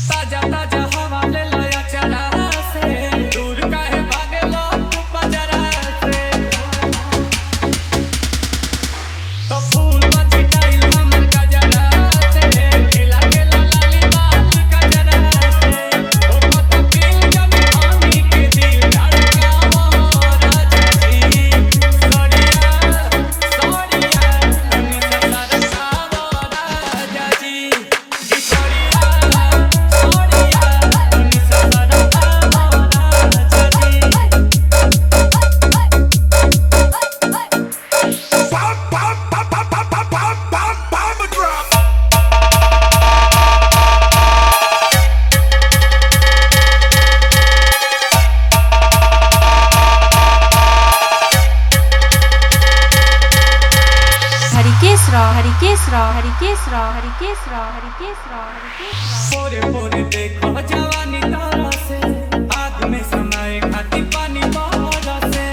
ताजा ताजा हवा ले लाया चरा से दूर काहे भागे लो तू बजरा से तो फूल मची टाइल हमर गजरा से खिला के लाली बाल गजरा से ओ पता पील जब पानी के दिल धड़का वो राजा जी सोनिया सोनिया तनी सरसा वो राजा जी पोरे पोरे देखो जवानी तारा से आग में समाए खाती पानी बहारा से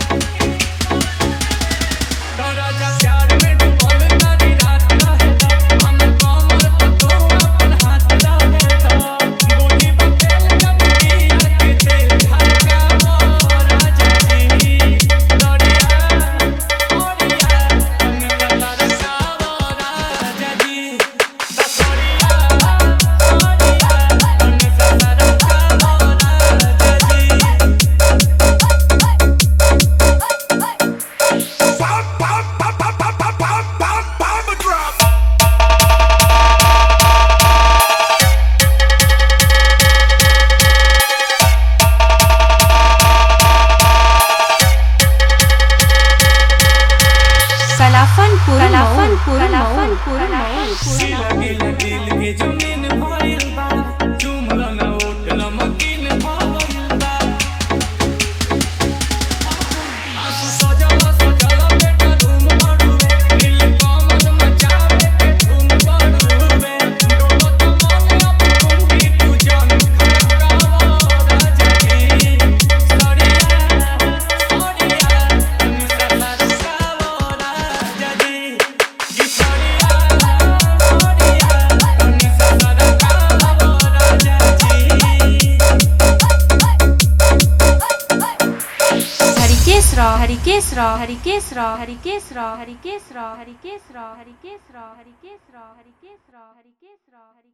राजा प्यार में डूबल नारी रात रहेगा हम कमर तो तू अपन हाथ रहेगा गोली बतेल जब दिया के दिल धड़का वो राजा जी दरिया ओरिया तनी तरसा वो राजा जी दिल के जमीन भइल बा चुमला ना ओठ नमकीन भइल बा आंसू सजला सजला बेटा धूम बड़ुए दिल कमर मचावे के धूम बड़ुए डोलो तो मन अब कुंडी तू जान खड़कावा राजा जी सड़िया सड़िया तनी सरसावा राजा जी हरिकेश